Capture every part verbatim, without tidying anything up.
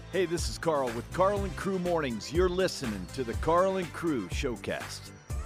Hey, this is Carl with Carl and Crew Mornings. You're listening to the Carl and Crew Showcast.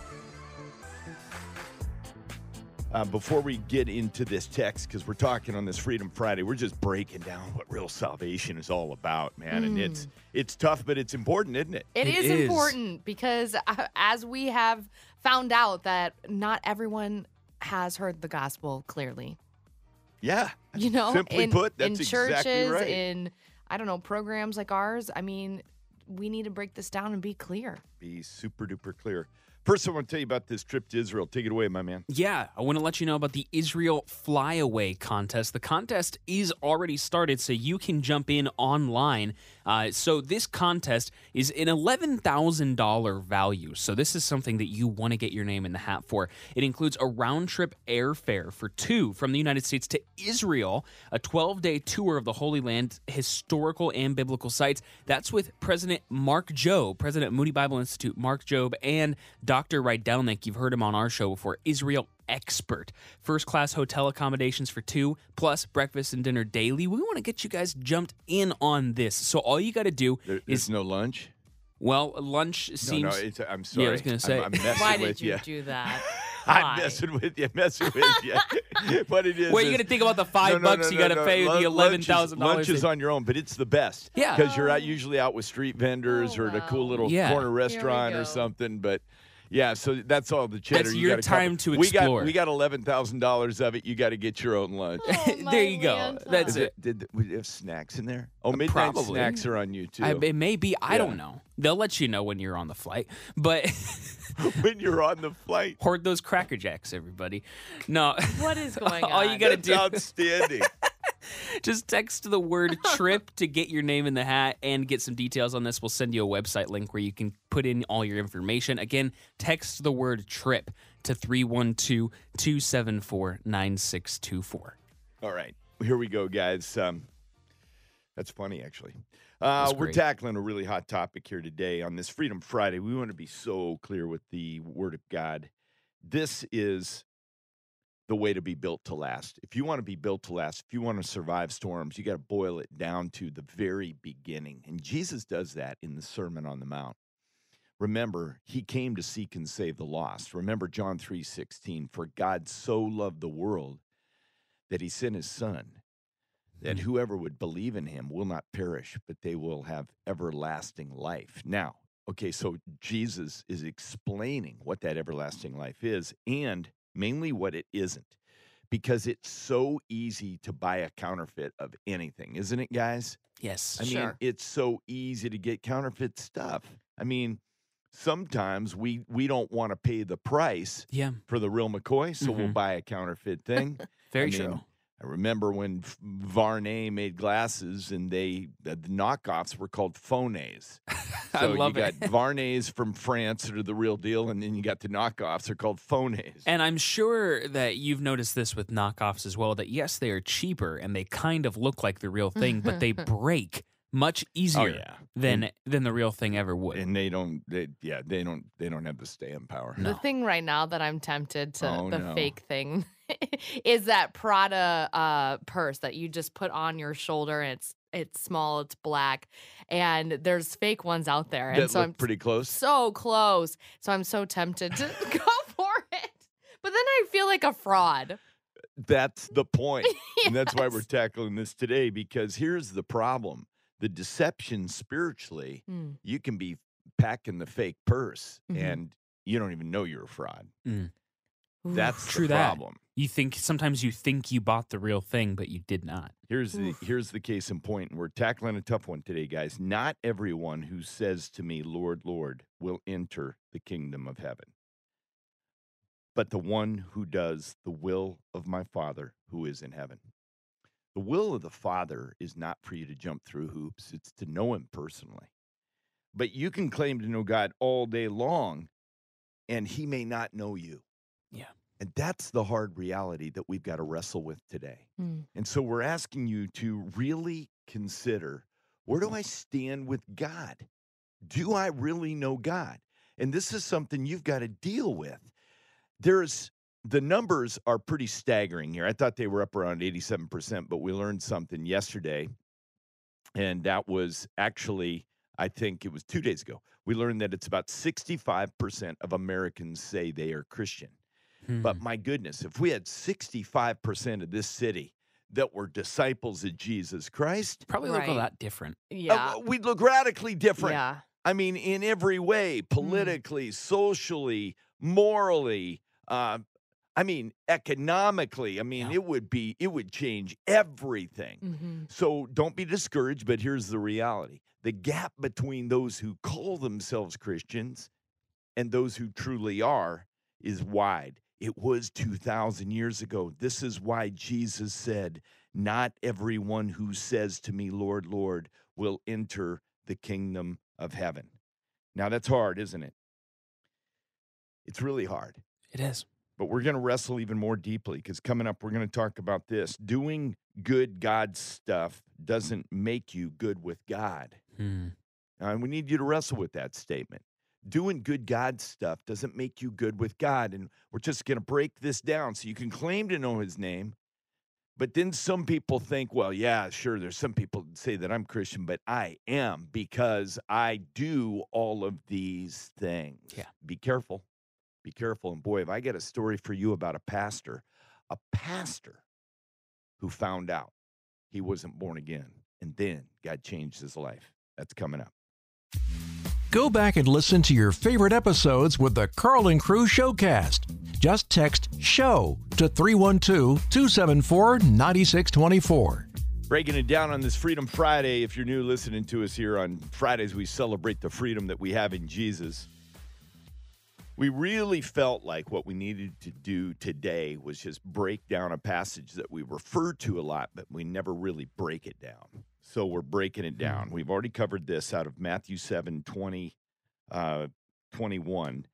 Uh, before we get into this text, because we're talking on this Freedom Friday, we're just breaking down what real salvation is all about, man. Mm. And it's it's tough, but it's important, isn't it? It, it is, is important because uh, as we have found out that not everyone has heard the gospel clearly. Yeah. You know, simply in, put, that's in churches, exactly right. in, I don't know, programs like ours. I mean, we need to break this down and be clear. Be super duper clear. First, I want to tell you about this trip to Israel. Take it away, my man. Yeah, I want to let you know about the Israel Flyaway Contest. The contest is already started, so you can jump in online. Uh, so this contest is an eleven thousand dollars value. So this is something that you want to get your name in the hat for. It includes a round-trip airfare for two from the United States to Israel, a twelve-day tour of the Holy Land, historical and biblical sites. That's with President Mark Jobe, President of Moody Bible Institute, Mark Jobe, and Doctor Rydelnik. You've heard him on our show before. Israel expert. First-class hotel accommodations for two, plus breakfast and dinner daily. We want to get you guys jumped in on this. So all you got to do there, is... There's no lunch? Well, lunch seems... No, no, it's, I'm sorry. Yeah, I was going to say... I'm, I'm messing Why with did you you. do that? I'm messing with you, messing with you. What it is Well, you is, got to think about the five no, no, bucks no, you got to no, pay no. the eleven thousand dollars. Lunch is, lunch is on your own, but it's the best. Yeah. Because you're out, usually out with street vendors Oh, or at a cool wow. little Yeah. corner restaurant or go. something, but... Yeah, so that's all the cheddar. That's you your gotta time cover. to we got explore. we got eleven thousand dollars of it. You got to get your own lunch. Oh, my There you go. Lanta. That's Is it. it. Did we have snacks in there? Oh, midnight Probably. snacks are on you too. I, it may be. I Yeah. don't know. They'll let you know when you're on the flight. But when you're on the flight. hoard those Cracker Jacks, everybody. No. What is going on? All you got to That's do... outstanding. Just text the word trip to get your name in the hat and get some details on this. We'll send you a website link where you can put in all your information. Again, text the word trip to three one two, two seven four, nine six two four. All right, here we go, guys. Um, that's funny, actually. Uh, That's we're great. tackling a really hot topic here today on this Freedom Friday. We want to be so clear with the Word of God. This is the way to be built to last. If you want to be built to last, if you want to survive storms, you got to boil it down to the very beginning. And Jesus does that in the Sermon on the Mount. Remember, he came to seek and save the lost. Remember John three sixteen, for God so loved the world that he sent his son, that whoever would believe in him will not perish, but they will have everlasting life. Now, okay, so Jesus is explaining what that everlasting life is and mainly what it isn't, because it's so easy to buy a counterfeit of anything, isn't it, guys? Yes. I mean, Sure. it's so easy to get counterfeit stuff. I mean, sometimes we we don't want to pay the price Yeah. for the real McCoy, so we'll Mhm. buy a counterfeit thing. Very I mean, true. I remember when F- Varney made glasses, and they the knockoffs were called Phones. I So love you it. got Varneys from France that are the real deal, and then you got the knockoffs are called Phones. And I'm sure that you've noticed this with knockoffs as well, that yes, they are cheaper and they kind of look like the real thing, but they break much easier Oh, yeah. than than the real thing ever would. And they don't, they, yeah, they don't, they don't have the staying power. No. The thing right now that I'm tempted to, Oh, the no. fake thing, is that Prada uh, purse that you just put on your shoulder. And it's it's small, it's black, and there's fake ones out there. And That so look I'm pretty close. so close. So I'm so tempted to go for it. But then I feel like a fraud. That's the point. And that's why we're Yes. tackling this today, because here's the problem. The deception spiritually, Mm. you can be packing the fake purse Mhm. and you don't even know you're a fraud. Mm. Oof. That's True the that. problem. You think sometimes you think you bought the real thing, but you did not. Here's the Oof. here's the case in point, and we're tackling a tough one today, guys. Not everyone who says to me, Lord, Lord, will enter the kingdom of heaven, but the one who does the will of my Father who is in heaven. The will of the Father is not for you to jump through hoops, it's to know him personally. But you can claim to know God all day long, and he may not know you. Yeah. And that's the hard reality that we've got to wrestle with today. Mm. And so we're asking you to really consider, where do I stand with God? Do I really know God? And this is something you've got to deal with. There's the numbers are pretty staggering here. I thought they were up around eighty-seven percent, but we learned something yesterday And that was actually, I think it was two days ago. We learned that it's about sixty-five percent of Americans say they are Christian. Hmm. But my goodness, if we had sixty-five percent of this city that were disciples of Jesus Christ, Probably look a Right. lot different. Yeah. uh, we'd look radically different. Yeah. I mean, in every way, politically, socially, morally, uh, I mean, economically. I mean, Yeah. it would be, it would change everything. Mm-hmm. So don't be discouraged, but here's the reality. The gap between those who call themselves Christians and those who truly are is wide. It was two thousand years ago. This is why Jesus said, not everyone who says to me, Lord, Lord, will enter the kingdom of heaven. Now, that's hard, isn't it? It's really hard. It is. But we're going to wrestle even more deeply because coming up, we're going to talk about this. Doing good God stuff doesn't make you good with God. Hmm. And we need you to wrestle with that statement. Doing good God stuff doesn't make you good with God. And we're just going to break this down so you can claim to know his name. But then some people think, well, yeah, sure, there's some people that say that I'm Christian, but I am because I do all of these things. Yeah. Be careful. Be careful. And boy, if I get a story for you about a pastor, a pastor who found out he wasn't born again, and then God changed his life. That's coming up. Go back and listen to your favorite episodes with the Carl and Crew Showcast. Just text SHOW to three one two, two seven four, nine six two four. Breaking it down on this Freedom Friday. If you're new listening to us here on Fridays, we celebrate the freedom that we have in Jesus. We really felt like what we needed to do today was just break down a passage that we refer to a lot, but we never really break it down. So we're breaking it down. We've already covered this out of Matthew seven, twenty, uh, twenty-one.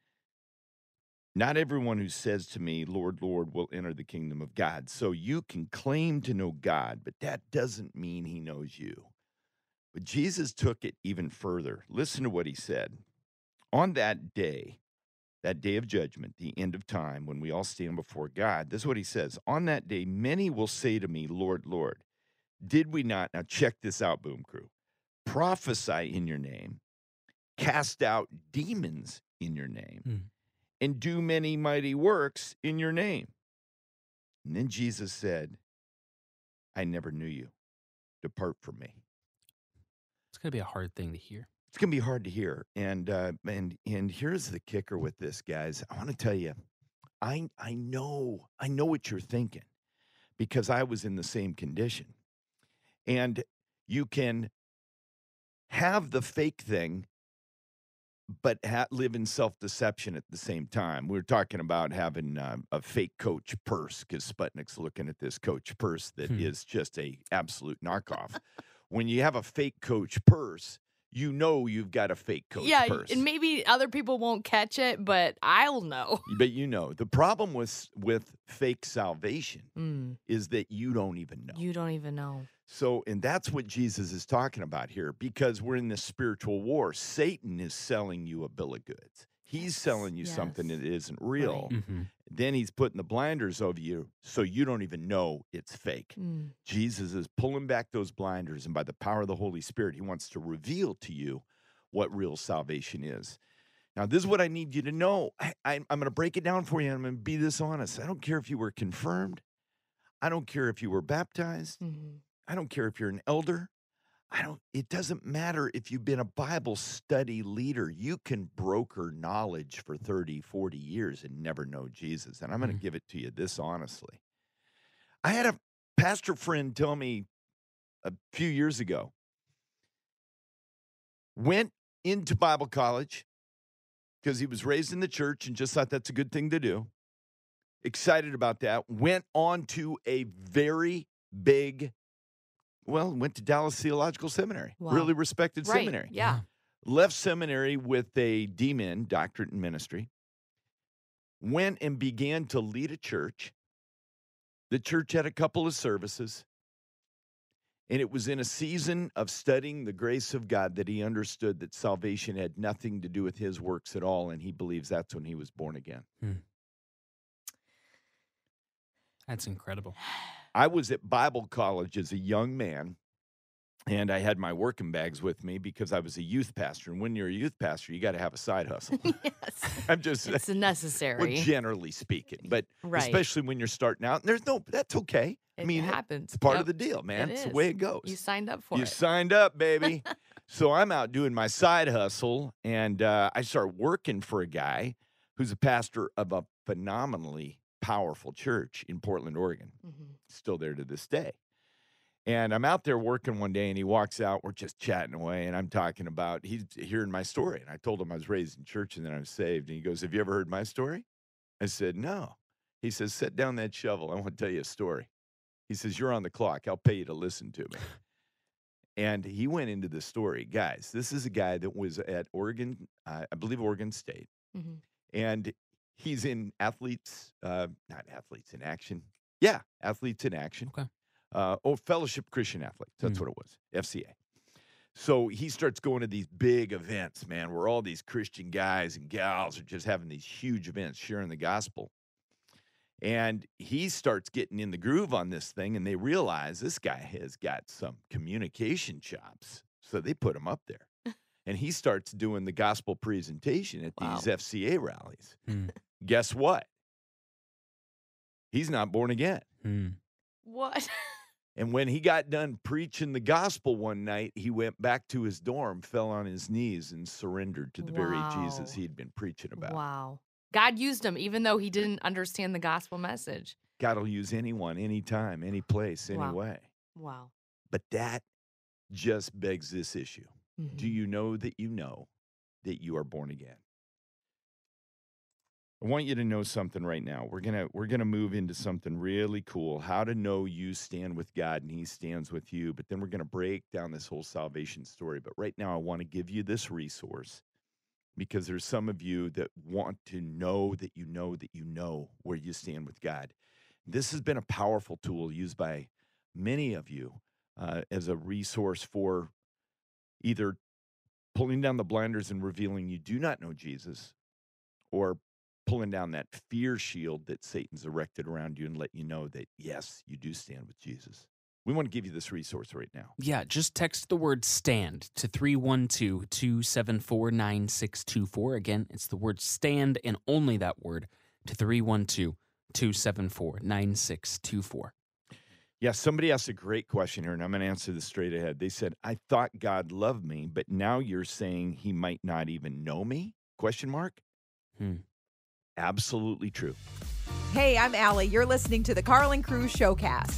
Not everyone who says to me, Lord, Lord, will enter the kingdom of God. So you can claim to know God, but that doesn't mean he knows you. But Jesus took it even further. Listen to what he said. On that day, that day of judgment, the end of time, when we all stand before God, this is what he says. On that day, many will say to me, Lord, Lord, did we not, now check this out, Boom Crew, prophesy in your name, cast out demons in your name, Hmm. and do many mighty works in your name? And then Jesus said, I never knew you. Depart from me. It's going to be a hard thing to hear. It's going to be hard to hear. And uh, and and here's the kicker with this, guys. I want to tell you, I I know, I know what you're thinking because I was in the same condition. And you can have the fake thing, but ha- live in self-deception at the same time. We were talking about having uh, a fake Coach purse because Sputnik's looking at this Coach purse that Hmm. is just a absolute knockoff. When you have a fake Coach purse, you know you've got a fake Coach Yeah, purse. and maybe other people won't catch it, but I'll know. But you know, the problem with with fake salvation Mm, is that you don't even know. you don't even know. So, and that's what Jesus is talking about here because we're in this spiritual war. Satan is selling you a bill of goods. He's selling you something Yes. that isn't real. Right. Mm-hmm. Then he's putting the blinders over you so you don't even know it's fake. Mm, Jesus is pulling back those blinders, and by the power of the Holy Spirit, he wants to reveal to you what real salvation is. Now, this is what I need you to know. I, I, I'm going to break it down for you, and I'm going to be this honest. I don't care if you were confirmed. I don't care if you were baptized. mhm. I don't care if you're an elder. I don't, it doesn't matter if you've been a Bible study leader. You can broker knowledge for thirty, forty years and never know Jesus. And I'm going to Mm. give it to you this honestly. I had a pastor friend tell me a few years ago, went into Bible college because he was raised in the church and just thought that's a good thing to do. Excited about that. Went on to a very big, well, went to Dallas Theological Seminary, Wow. really respected Right. seminary. Yeah. Left seminary with a D Min, doctorate in ministry. Went and began to lead a church. The church had a couple of services. And it was in a season of studying the grace of God that he understood that salvation had nothing to do with his works at all. And he believes that's when he was born again. That's incredible. I was at Bible college as a young man. And I had my working bags with me because I was a youth pastor. And when you're a youth pastor, you got to have a side hustle. Yes. I'm just, It's well, necessary. generally speaking, but Right. especially when you're starting out, there's no, that's okay. I It mean, happens. it's part Yep. of the deal, man. It It's the is. way it goes. You signed up for You it. signed up, baby. So I'm out doing my side hustle, and uh, I start working for a guy who's a pastor of a phenomenally powerful church in Portland, Oregon. Mhm. Still there to this day. And I'm out there working one day, and he walks out. We're just chatting away, and I'm talking about, he's hearing my story. And I told him I was raised in church and then I was saved. And he goes, have you ever heard my story? I said, no. He says, set down that shovel. I want to tell you a story. He says, you're on the clock. I'll pay you to listen to me. And he went into the story. Guys, this is a guy that was at Oregon, uh, I believe Oregon State. Mhm. And he's in athletes, uh, not athletes in action. Yeah, athletes in action. Okay. Uh, oh, Fellowship Christian Athletes. That's Mm. what it was, F C A. So he starts going to these big events, man, where all these Christian guys and gals are just having these huge events, sharing the gospel. And he starts getting in the groove on this thing, and they realize this guy has got some communication chops. So they put him up there. And he starts doing the gospel presentation at Wow. these F C A rallies. Hmm. Guess what? He's not born again. Hmm. What? And when he got done preaching the gospel one night, he went back to his dorm, fell on his knees, and surrendered to the very Jesus Wow. he had been preaching about. Wow. God used him even though he didn't understand the gospel message. God will use anyone, anytime, any place, any Wow. way. Wow. But that just begs this issue. Do Mhm. you know that you know that you are born again? I want you to know something right now. We're gonna we're gonna move into something really cool. How to know you stand with God and He stands with you. But then we're gonna break down this whole salvation story. But right now, I want to give you this resource because there's some of you that want to know that you know that you know where you stand with God. This has been a powerful tool used by many of you uh, as a resource for either pulling down the blinders and revealing you do not know Jesus, or pulling down that fear shield that Satan's erected around you and let you know that, yes, you do stand with Jesus. We want to give you this resource right now. Yeah, just text the word STAND to three one two, two seven four, nine six two four. Again, it's the word STAND and only that word to three one two, two seven four, nine six two four. Yeah, somebody asked a great question here, and I'm going to answer this straight ahead. They said, I thought God loved me, but now you're saying He might not even know me? Question mark? Hmm. Absolutely true. Hey, I'm Allie. You're listening to the Carl and Cruz Showcast.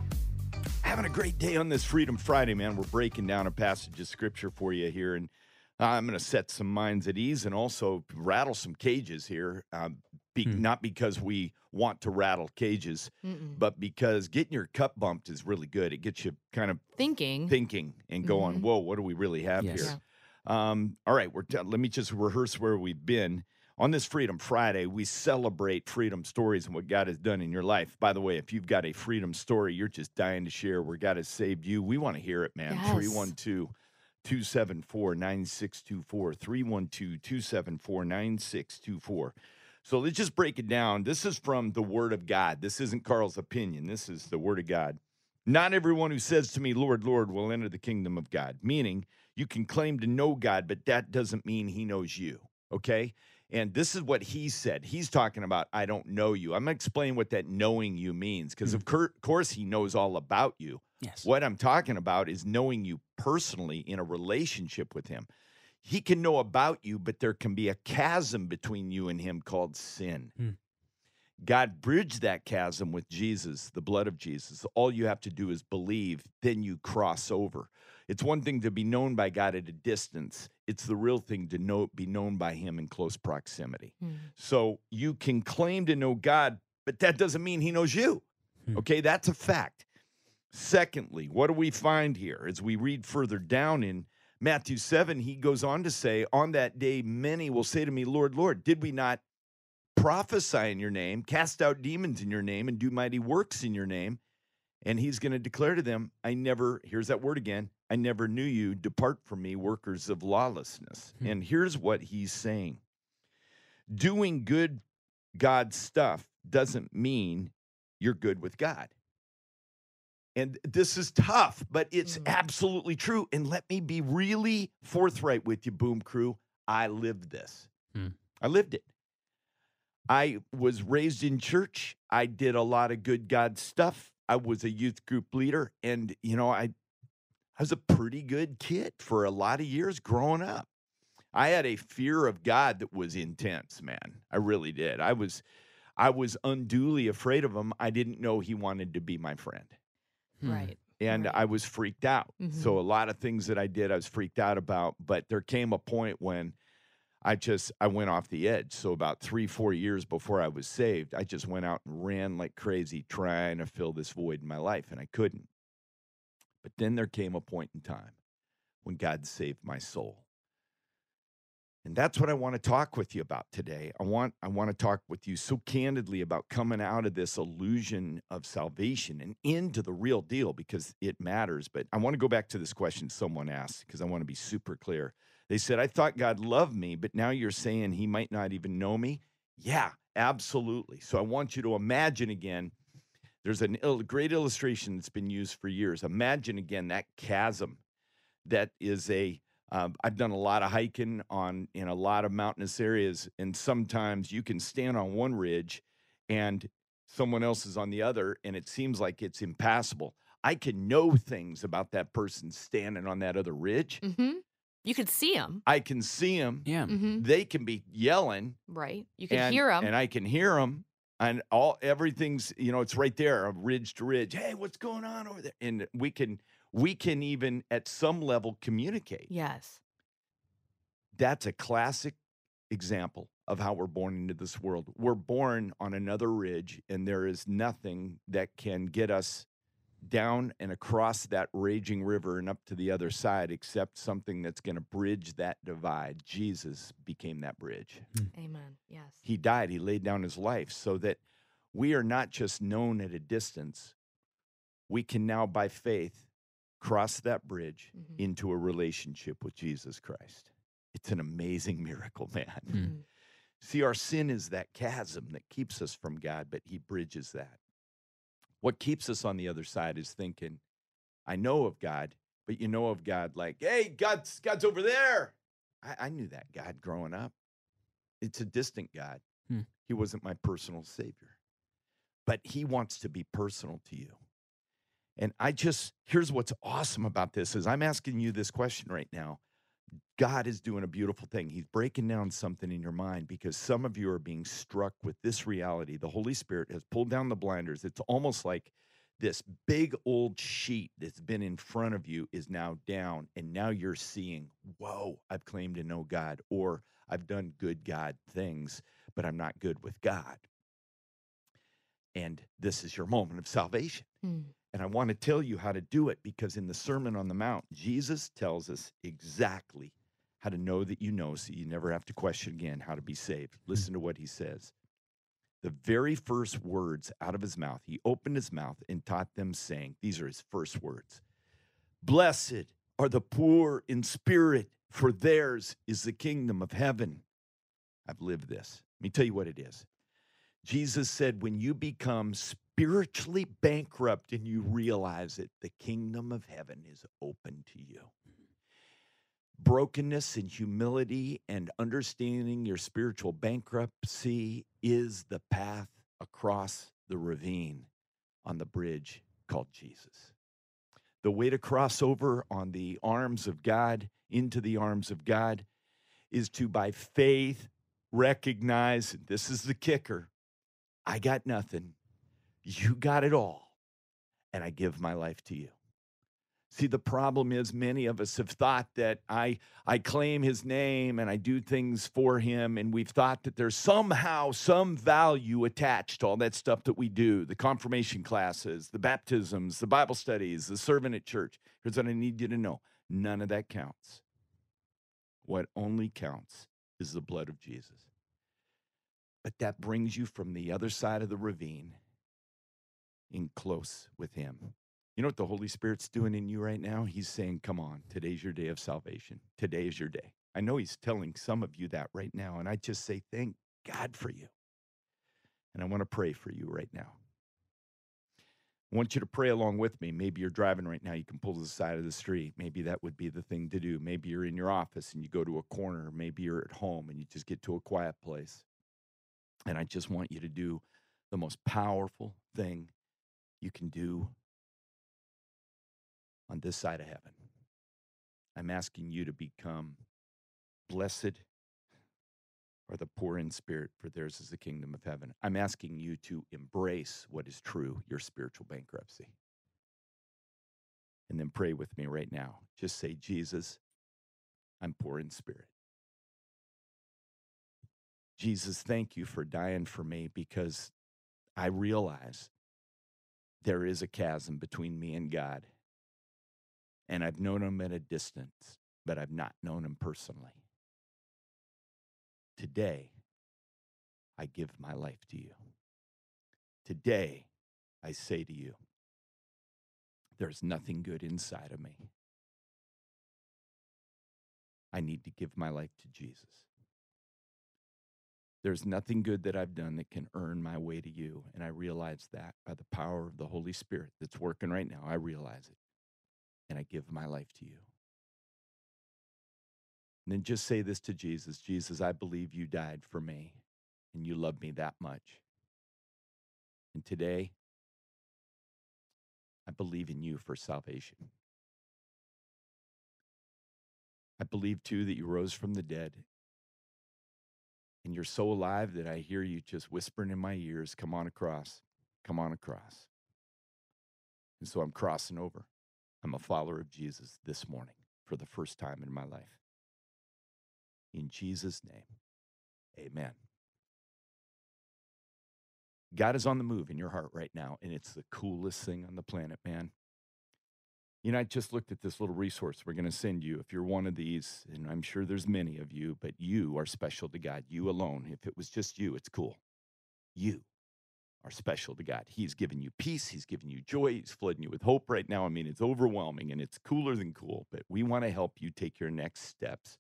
Having a great day on this Freedom Friday, man. We're breaking down a passage of Scripture for you here, and I'm going to set some minds at ease and also rattle some cages here, um, be, Hmm. not because we want to rattle cages, Mm-mm. but because getting your cup bumped is really good. It gets you kind of Thinking. thinking and going, Mhm. whoa, what do we really have Yes. here? Um, all right, we're t- let me just rehearse where we've been. On this Freedom Friday, we celebrate freedom stories and what God has done in your life. By the way, if you've got a freedom story you're just dying to share where God has saved you, we want to hear it, man. Yes. three one two, two seven four, nine six two four, three one two, two seven four, nine six two four. So let's just break it down. This is from the Word of God. This isn't Carl's opinion. This is the Word of God. Not everyone who says to me, Lord, Lord, will enter the kingdom of God. Meaning, you can claim to know God, but that doesn't mean He knows you, okay? And this is what he said. He's talking about, I don't know you. I'm going to explain what that knowing you means, because of cour- course he knows all about you. Yes. What I'm talking about is knowing you personally in a relationship with Him. He can know about you, but there can be a chasm between you and Him called sin. Hmm. God bridged that chasm with Jesus, the blood of Jesus. All you have to do is believe, then you cross over. It's one thing to be known by God at a distance. It's the real thing to know, be known by Him in close proximity. Mm. So you can claim to know God, but that doesn't mean He knows you. Hmm. Okay, that's a fact. Secondly, what do we find here? As we read further down in Matthew seven, He goes on to say, on that day, many will say to me, Lord, Lord, did we not prophesy in your name, cast out demons in your name, and do mighty works in your name? And He's going to declare to them, I never, here's that word again, I never knew you. Depart from me, workers of lawlessness. Hmm. And here's what He's saying. Doing good God stuff doesn't mean you're good with God. And this is tough, but it's Mm. absolutely true. And let me be really forthright with you, Boom Crew. I lived this. Hmm. I lived it. I was raised in church. I did a lot of good God stuff. I was a youth group leader. And, you know, I, I was a pretty good kid for a lot of years growing up. I had a fear of God that was intense, man. I really did. I was I was unduly afraid of him. I didn't know he wanted to be my friend. Hmm. Right. And right. I was freaked out. Mhm. So a lot of things that I did, I was freaked out about. But there came a point when I just, I went off the edge. So about three, four years before I was saved, I just went out and ran like crazy trying to fill this void in my life, and I couldn't. But then there came a point in time when God saved my soul. And that's what I want to talk with you about today. I want I want to talk with you so candidly about coming out of this illusion of salvation and into the real deal, because it matters. But I want to go back to this question someone asked, because I want to be super clear. They said, I thought God loved me, but now you're saying he might not even know me? Yeah, absolutely. So I want you to imagine again, there's a il- great illustration that's been used for years. Imagine again that chasm that is a Um, I've done a lot of hiking on in a lot of mountainous areas, and sometimes you can stand on one ridge and someone else is on the other, and it seems like it's impassable. I can know things about that person standing on that other ridge. Mm-hmm. You could see them. I can see them. Yeah. Mm-hmm. They can be yelling, Right. You could and, hear them. and I can hear them. And all everything's, you know, it's right there, ridge to ridge. Hey, what's going on over there? And we can we can even at some level communicate. Yes. That's a classic example of how we're born into this world. We're born on another ridge, and there is nothing that can get us down and across that raging river and up to the other side except something that's going to bridge that divide. Jesus became that bridge. Amen. Yes. He died. He laid down his life so that we are not just known at a distance. We can now, by faith, cross that bridge Mhm. into a relationship with Jesus Christ. It's an amazing miracle, man. Mhm. See, our sin is that chasm that keeps us from God, but he bridges that. What keeps us on the other side is thinking, I know of God, but you know of God like, hey, God's, God's over there. I, I knew that God growing up. It's a distant God. Hmm. He wasn't my personal savior, but he wants to be personal to you. And I just, here's what's awesome about this is I'm asking you this question right now. God is doing a beautiful thing. He's breaking down something in your mind because some of you are being struck with this reality. The Holy Spirit has pulled down the blinders. It's almost like this big old sheet that's been in front of you is now down, and now you're seeing, whoa, I've claimed to know God, or I've done good God things, but I'm not good with God. And this is your moment of salvation. Mm. And I want to tell you how to do it, because in the Sermon on the Mount, Jesus tells us exactly how to know that you know, so you never have to question again how to be saved. Listen to what he says. The very first words out of his mouth, he opened his mouth and taught them, saying, these are his first words, blessed are the poor in spirit, for theirs is the kingdom of heaven. I've lived this. Let me tell you what it is. Jesus said, when you become spiritually bankrupt and you realize it, the kingdom of heaven is open to you. Brokenness and humility and understanding your spiritual bankruptcy is the path across the ravine on the bridge called Jesus. The way to cross over on the arms of God, into the arms of God, is to, by faith, recognize, and this is the kicker, I got nothing, you got it all, and I give my life to you. See, the problem is many of us have thought that I, I claim his name and I do things for him, and we've thought that there's somehow some value attached to all that stuff that we do, the confirmation classes, the baptisms, the Bible studies, the servant at church. Here's what I need you to know. None of that counts. What only counts is the blood of Jesus. But that brings you from the other side of the ravine in close with him. You know what the Holy Spirit's doing in you right now? He's saying, come on, today's your day of salvation. Today is your day. I know he's telling some of you that right now, and I just say, thank God for you. And I want to pray for you right now. I want you to pray along with me. Maybe you're driving right now. You can pull to the side of the street. Maybe that would be the thing to do. Maybe you're in your office and you go to a corner. Maybe you're at home and you just get to a quiet place. And I just want you to do the most powerful thing you can do on this side of heaven. I'm asking you to become blessed are the poor in spirit, for theirs is the kingdom of heaven. I'm asking you to embrace what is true, your spiritual bankruptcy. And then pray with me right now. Just say, Jesus, I'm poor in spirit. Jesus, thank you for dying for me, because I realize there is a chasm between me and God. And I've known him at a distance, but I've not known him personally. Today, I give my life to you. Today, I say to you, there's nothing good inside of me. I need to give my life to Jesus. There's nothing good that I've done that can earn my way to you, and I realize that by the power of the Holy Spirit that's working right now. I realize it, and I give my life to you. And then just say this to Jesus. Jesus, I believe you died for me, and you love me that much. And today, I believe in you for salvation. I believe, too, that you rose from the dead, and you're so alive that I hear you just whispering in my ears, come on across, come on across. And so I'm crossing over. I'm a follower of Jesus this morning for the first time in my life. In Jesus' name, amen. God is on the move in your heart right now, and it's the coolest thing on the planet, man. You know, I just looked at this little resource we're going to send you. If you're one of these, and I'm sure there's many of you, but you are special to God, you alone. If it was just you, it's cool. You are special to God. He's given you peace. He's given you joy. He's flooding you with hope right now. I mean, it's overwhelming, and it's cooler than cool, but we want to help you take your next steps.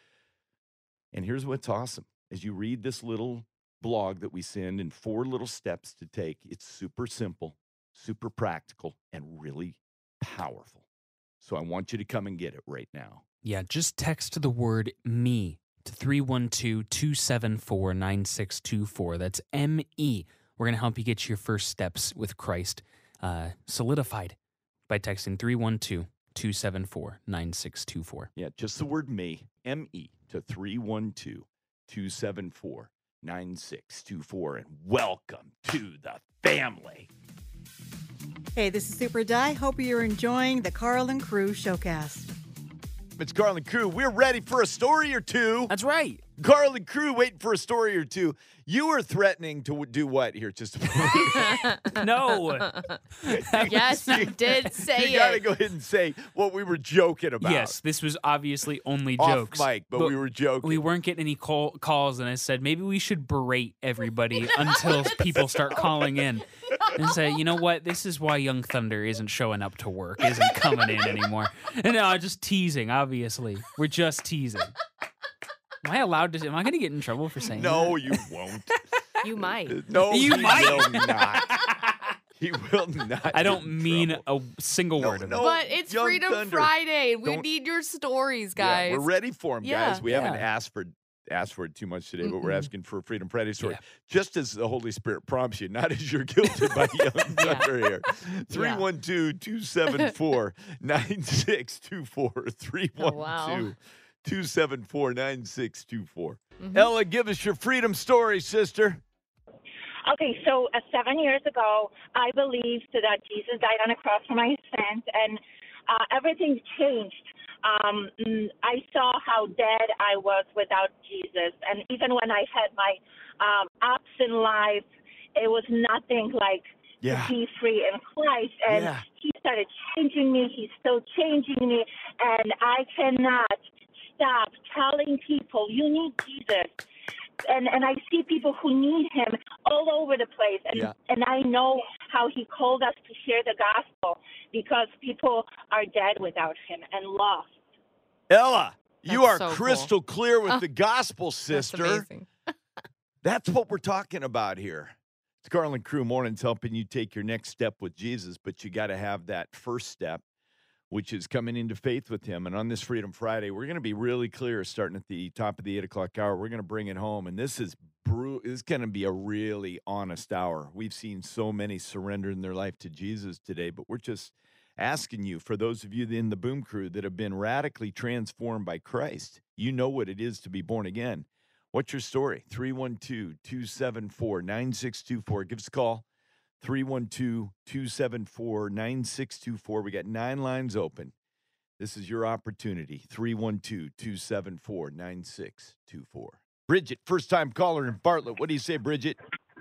And here's what's awesome. As you read this little blog that we send in four little steps to take, it's super simple, super practical, and really powerful. So I want you to come and get it right now. Yeah, just text the word ME to three one two, two seven four, nine six two four. That's M E. We're going to help you get your first steps with Christ uh, solidified by texting three one two, two seven four, nine six two four. Yeah, just the word ME, M E, to three one two, two seven four, nine six two four. And welcome to the family. Hey, this is Super Di. Hope you're enjoying the Carl and Crew Showcast. It's Carl and Crew. We're ready for a story or two. That's right. Carl and Crew waiting for a story or two. You were threatening to do what here? Just a No. Yes, you did say You got to it. go ahead and say what we were joking about. Yes, this was obviously only Off jokes. mic, but, we were joking. We weren't getting any call, calls, and I said maybe we should berate everybody until people start calling in and say, you know what, this is why Young Thunder isn't showing up to work, isn't coming in anymore. And no, just teasing, obviously. We're just teasing. Am I allowed to? Am I going to get in trouble for saying No, that? you won't. You might. No, You he might. will not. He will not. I get don't in mean trouble. a single No, word of no. it. But it's Young Freedom Thunder. Friday. We Don't- need your stories, Yeah, guys. we're ready for him, Yeah. guys. We haven't Yeah. asked for asked for it too much today, but we're Mm-mm. asking for a Freedom Friday story. Yeah. Just as the Holy Spirit prompts you, not as you're guilted by Young Yeah. Thunder here. three one two, two seven four, nine six two four. three one two, two seven four, nine six two four. Mhm. Ella, give us your freedom story, sister. Okay, so uh, seven years ago, I believed that Jesus died on a cross for my sins, and uh, everything changed. Um, mm, I saw how dead I was without Jesus, and even when I had my um, ups in life, it was nothing like Yeah. to be free in Christ. And Yeah. He started changing me. He's still changing me, and I cannot stop telling people, you need Jesus. And and I see people who need him all over the place. And, Yeah. and I know how he called us to share the gospel because people are dead without him and lost. Ella, you That's are so cool. crystal clear with Oh, the gospel, That's sister. amazing. That's what we're talking about here. It's Carlin Crew Mornings, helping you take your next step with Jesus, but you got to have that first step, which is coming into faith with him. And on this Freedom Friday, we're going to be really clear starting at the top of the eight o'clock hour. We're going to bring it home. And this is bru- this is going to be a really honest hour. We've seen so many surrendering their life to Jesus today, but we're just asking you, for those of you in the Boom Crew that have been radically transformed by Christ, you know what it is to be born again. What's your story? three one two, two seven four, nine six two four. Give us a call. three one two, two seven four, nine six two four. We got nine lines open. This is your opportunity. three one two, two seven four, nine six two four. Bridget, first-time caller in Bartlett. What do you say, Bridget?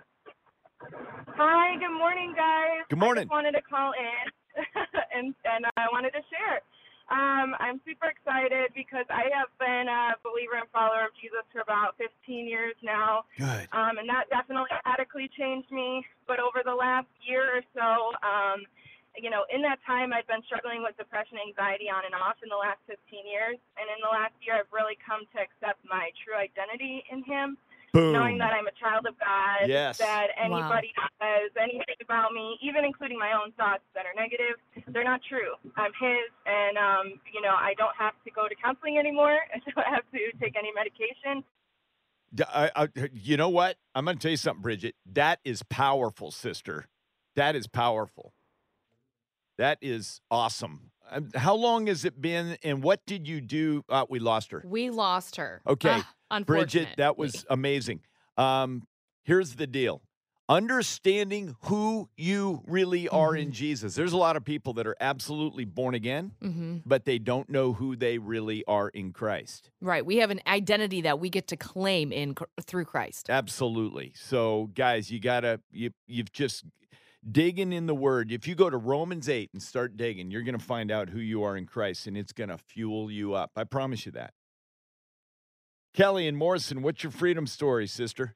Hi, good morning, guys. Good morning. I just wanted to call in, and, and I wanted to share. Um, I'm super excited because I have been a believer and follower of Jesus for about fifteen years now. Good. Um, and that definitely radically changed me. But over the last year or so, um, you know, in that time, I've been struggling with depression and anxiety on and off in the last fifteen years. And in the last year, I've really come to accept my true identity in him. Boom. Knowing that I'm a child of God, Yes. that Wow. anybody says anything about me, even including my own thoughts that are negative, they're not true. I'm his, and, um, you know, I don't have to go to counseling anymore. I don't have to take any medication. D- I- I- you know what? I'm going to tell you something, Bridget. That is powerful, sister. That is powerful. That is awesome. Um, How long has it been, and what did you do? Uh, we lost her. We lost her. Okay. Ah, Bridget, that was unfortunately. amazing. Um, here's the deal. Understanding who you really are in Jesus. There's a lot of people that are absolutely born again, Mhm. but they don't know who they really are in Christ. Right. We have an identity that we get to claim in through Christ. Absolutely. So, guys, you gotta you you've just digging in the Word. If you go to Romans eight and start digging, you're gonna find out who you are in Christ, and it's gonna fuel you up. I promise you that. Kelly and Morrison, what's your freedom story, sister?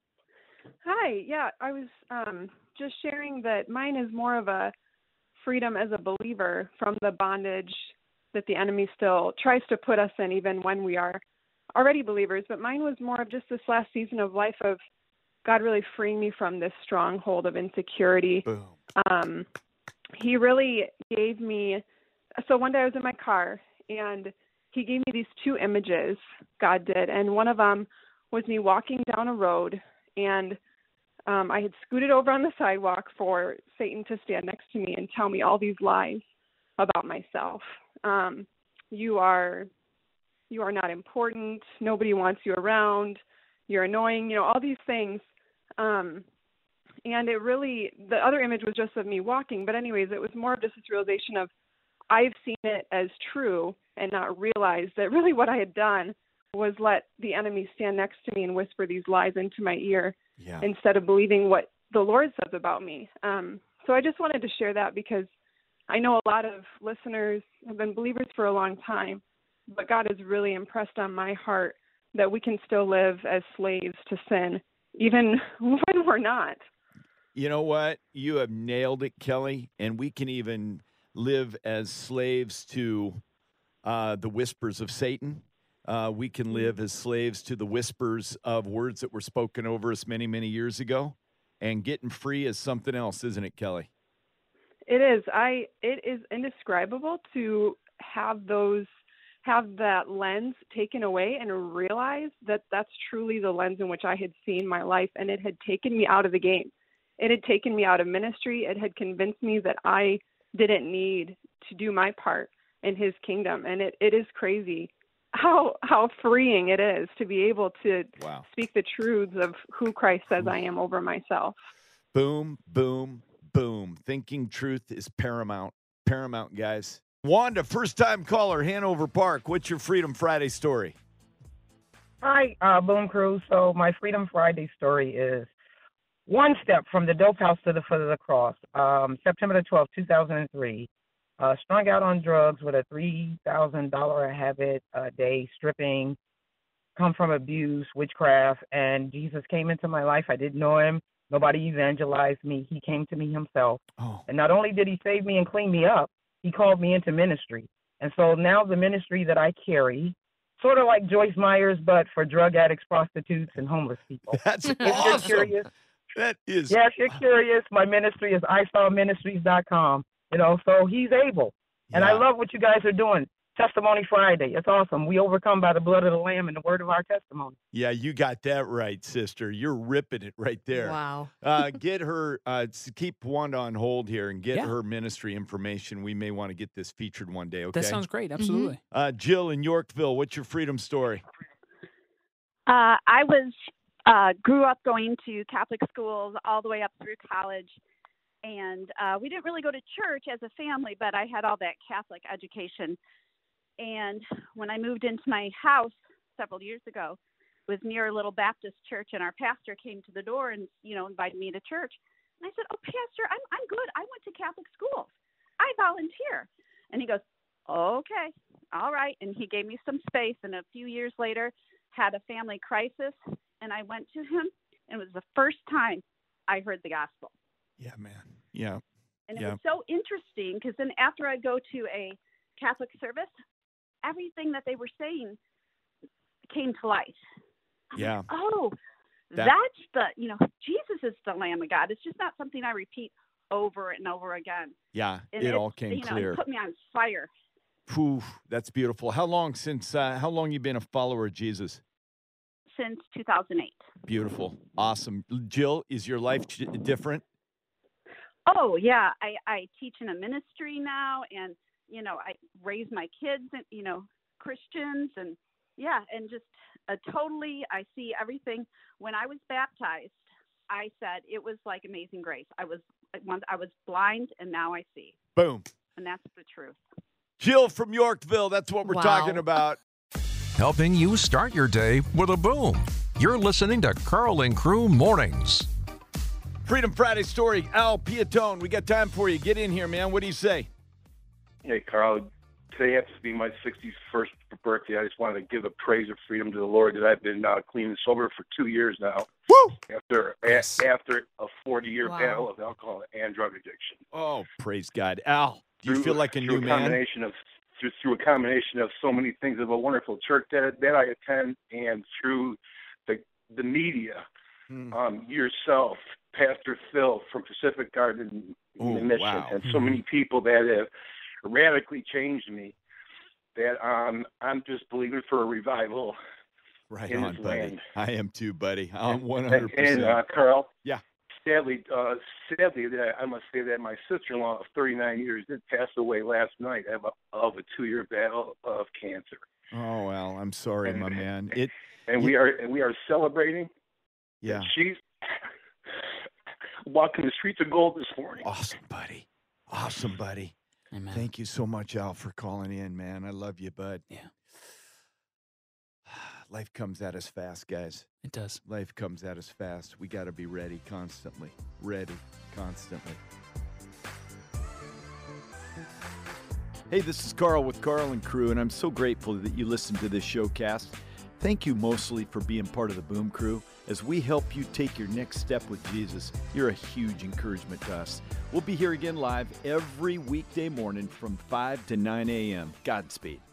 Hi. Yeah, I was um, just sharing that mine is more of a freedom as a believer from the bondage that the enemy still tries to put us in, even when we are already believers. But mine was more of just this last season of life of God really freeing me from this stronghold of insecurity. Boom. Um, he really gave me, so one day I was in my car and he gave me these two images, God did. And one of them was me walking down a road, and um, I had scooted over on the sidewalk for Satan to stand next to me and tell me all these lies about myself. Um, you are, you are not important. Nobody wants you around. You're annoying. You know, all these things. Um, and it really, the other image was just of me walking. But anyways, it was more of just this realization of I've seen it as true and not realized that really what I had done was let the enemy stand next to me and whisper these lies into my ear Yeah. instead of believing what the Lord says about me. Um, so I just wanted to share that because I know a lot of listeners have been believers for a long time, but God has really impressed on my heart that we can still live as slaves to sin, even when we're not. You know what? You have nailed it, Kelly. And we can even live as slaves to uh, the whispers of Satan. Uh, we can live as slaves to the whispers of words that were spoken over us many, many years ago. And getting free is something else, isn't it, Kelly? It is. I. It is indescribable to have those, have that lens taken away and realize that that's truly the lens in which I had seen my life, and it had taken me out of the game. It had taken me out of ministry. It had convinced me that I didn't need to do my part in his kingdom. And it, it is crazy how how freeing it is to be able to Wow. speak the truths of who Christ says I am over myself. Boom, boom, boom. Thinking truth is paramount. Paramount, guys. Wanda, first-time caller, Hanover Park. What's your Freedom Friday story? Hi, uh, Boom Crew. So my Freedom Friday story is one step from the dope house to the foot of the cross. Um, September the twelfth, two thousand three. Uh, strung out on drugs with a three thousand dollars a habit a day, stripping, come from abuse, witchcraft, and Jesus came into my life. I didn't know him. Nobody evangelized me. He came to me himself. Oh. And not only did he save me and clean me up, he called me into ministry. And so now the ministry that I carry, sort of like Joyce Myers, but for drug addicts, prostitutes, and homeless people. That's If you're awesome. curious, That is. Yeah, if you're curious, my ministry is i saw ministries dot com. You know, so he's able. And I Yeah. love what you guys are doing. Testimony Friday. It's awesome. We overcome by the blood of the Lamb and the word of our testimony. Yeah, you got that right, sister. You're ripping it right there. Wow. Uh, get her, uh, s- keep Wanda on hold here and get Yeah. her ministry information. We may want to get this featured one day, okay? That sounds great. Absolutely. uh, Jill in Yorkville, what's your freedom story? Uh, I was uh, grew up going to Catholic schools all the way up through college, and uh, we didn't really go to church as a family, but I had all that Catholic education. And when I moved into my house several years ago, it was near a little Baptist church, and our pastor came to the door and you know invited me to church. And I said, "Oh, Pastor, I'm I'm good. I went to Catholic schools. I volunteer." And he goes, "Okay, all right." And he gave me some space. And a few years later, had a family crisis, and I went to him, and it was the first time I heard the gospel. Yeah, man. Yeah. And it Yeah. was so interesting because then after I go to a Catholic service, everything that they were saying came to light. I'm Yeah. like, oh, That- that's the, you know, Jesus is the Lamb of God. It's just not something I repeat over and over again. Yeah, And it all it's, came you know, clear. It put me on fire. Phew, that's beautiful. How long since, uh, how long you been a follower of Jesus? Since two thousand eight. Beautiful. Awesome. Jill, is your life ch- different? Oh yeah, I, I teach in a ministry now, and you know I raise my kids, and you know Christians, and yeah, and just a totally I see everything. When I was baptized, I said it was like Amazing Grace. I was once I was blind, and now I see, Boom. and that's the truth. Jill from Yorkville, that's what we're Wow. talking about. Helping you start your day with a boom. You're listening to Carl and Crew Mornings. Freedom Friday story, Al Piatone. We got time for you. Get in here, man. What do you say? Hey, Carl. Today happens to be my sixty-first birthday. I just wanted to give the praise of freedom to the Lord that I've been uh, clean and sober for two years now. Woo! After Yes. a, after a forty-year Wow. battle of alcohol and drug addiction. Oh, praise God. Al, do you Through- feel like a through new a man? combination of through, through a combination of so many things of a wonderful church that that I attend, and through the the media, Hmm. um, yourself, Pastor Phil from Pacific Garden Oh, Mission, wow. and so many people that have radically changed me. That um, I'm just believing for a revival. Right in on, this buddy. land. I am too, buddy. I'm And- one hundred percent. And uh, Carl, Yeah. sadly, uh, sadly, that I must say that my sister-in-law of thirty-nine years did pass away last night of a, of a two-year battle of cancer. Oh, Al, I'm sorry, And- my man. It, And we are and we are celebrating. yeah. She's walking the streets of gold this morning. Awesome, buddy. Awesome, buddy. Amen. Thank you so much, Al, for calling in, man. I love you, bud. Yeah. Life comes at us fast, guys. It does. Life comes at us fast. We got to be ready constantly. Ready constantly. Hey, this is Carl with Carl and Crew, and I'm so grateful that you listened to this showcast. Thank you mostly for being part of the Boom Crew. As we help you take your next step with Jesus, you're a huge encouragement to us. We'll be here again live every weekday morning from five to nine a.m. Godspeed.